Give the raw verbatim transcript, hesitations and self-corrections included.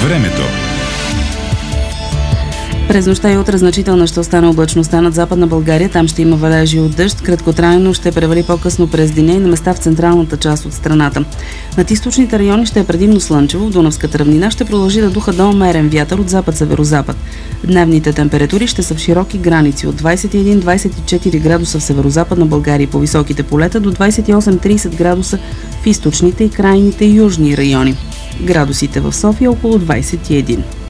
Времето. През нощта и утре значителна ще остане облачността над Западна България. Там ще има валежи от дъжд. Краткотрайно ще превали по-късно през деня и на места в централната част от страната. Над източните райони ще е предимно слънчево. В Дунавската равнина ще продължи да духа до умерен вятър от запад-северозапад. Дневните температури ще са в широки граници от двадесет и един до двадесет и четири градуса в северозападна България и по високите полета до двадесет и осем до тридесет градуса в източните и крайните южни райони. Градусите в София около двадесет и един.